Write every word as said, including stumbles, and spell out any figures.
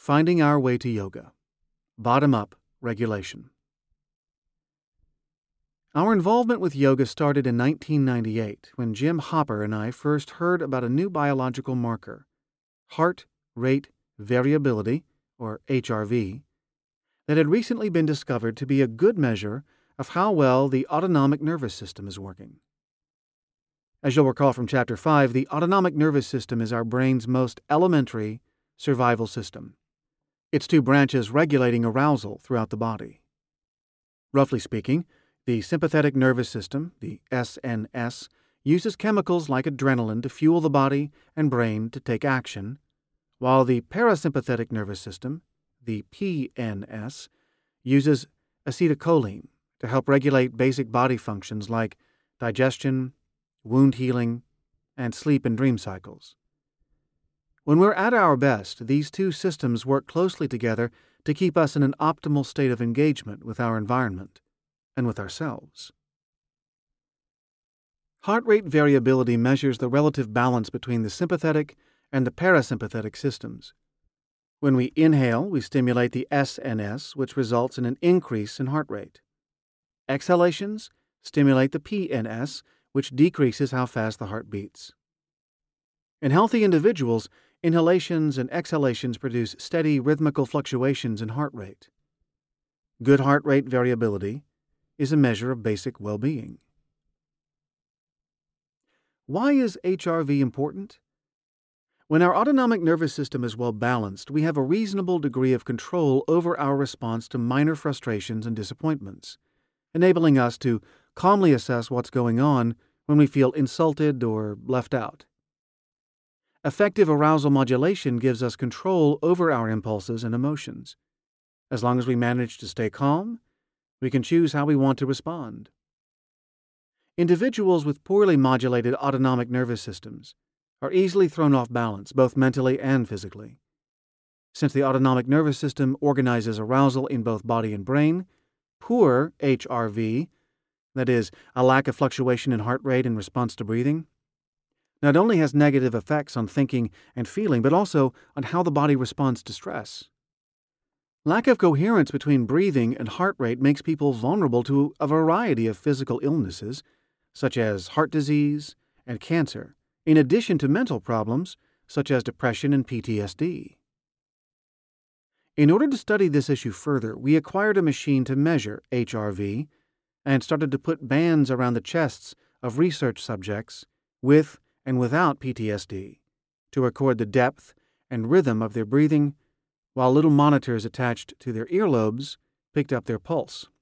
Finding Our Way to Yoga. Bottom-up regulation. Our involvement with yoga started in nineteen ninety-eight when Jim Hopper and I first heard about a new biological marker, heart rate variability, or H R V, that had recently been discovered to be a good measure of how well the autonomic nervous system is working. As you'll recall from Chapter five, the autonomic nervous system is our brain's most elementary survival system. Its two branches regulating arousal throughout the body. Roughly speaking, the sympathetic nervous system, the S N S, uses chemicals like adrenaline to fuel the body and brain to take action, while the parasympathetic nervous system, the P N S, uses acetylcholine to help regulate basic body functions like digestion, wound healing, and sleep and dream cycles. When we're at our best, these two systems work closely together to keep us in an optimal state of engagement with our environment and with ourselves. Heart rate variability measures the relative balance between the sympathetic and the parasympathetic systems. When we inhale, we stimulate the S N S, which results in an increase in heart rate. Exhalations stimulate the P N S, which decreases how fast the heart beats. In healthy individuals, inhalations and exhalations produce steady rhythmical fluctuations in heart rate. Good heart rate variability is a measure of basic well-being. Why is H R V important? When our autonomic nervous system is well balanced, we have a reasonable degree of control over our response to minor frustrations and disappointments, enabling us to calmly assess what's going on when we feel insulted or left out. Effective arousal modulation gives us control over our impulses and emotions. As long as we manage to stay calm, we can choose how we want to respond. Individuals with poorly modulated autonomic nervous systems are easily thrown off balance, both mentally and physically. Since the autonomic nervous system organizes arousal in both body and brain, poor H R V, that is, a lack of fluctuation in heart rate in response to breathing, not only has negative effects on thinking and feeling, but also on how the body responds to stress. Lack of coherence between breathing and heart rate makes people vulnerable to a variety of physical illnesses, such as heart disease and cancer, in addition to mental problems such as depression and P T S D. In order to study this issue further, we acquired a machine to measure H R V and started to put bands around the chests of research subjects with and without P T S D to record the depth and rhythm of their breathing, while little monitors attached to their earlobes picked up their pulse.